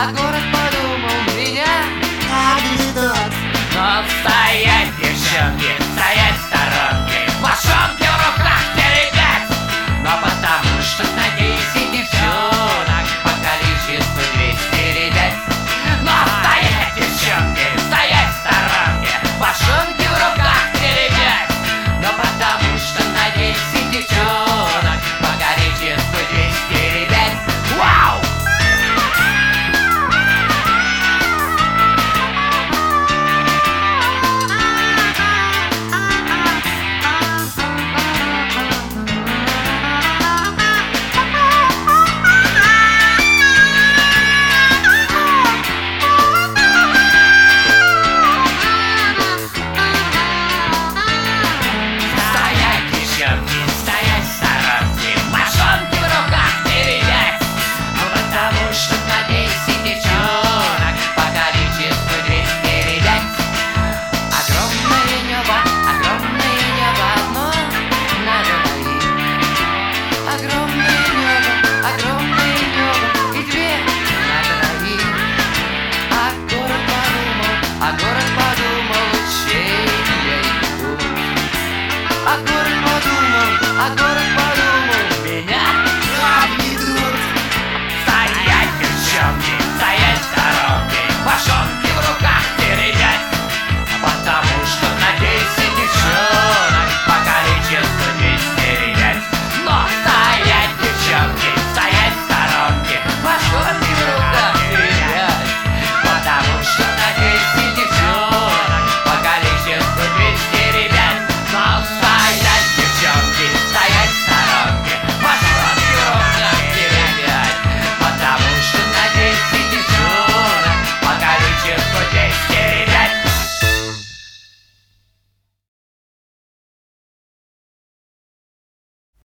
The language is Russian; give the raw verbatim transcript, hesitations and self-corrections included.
а город подумал меня подведут. Но стоять, девчонки, стоять в сторонке, мошонки в руках теребят. Но потому что на десять девчонок по количеству двести ребят. Но стоять, девчонки, стоять в сторонке, мошонки в руках теребят. Но потому что на десять девчонок по количеству двести ребят. Вау! Стоять в сторонке, мошонки в руках теребят. Ну потому что на десять девчонок по количеству двести ребят. Огромное небо, огромное небо одно над двоих. Огромное небо, огромное небо и две на троих. А город подумал, а город подумал, чей я иду. А город подумал, а город подумал.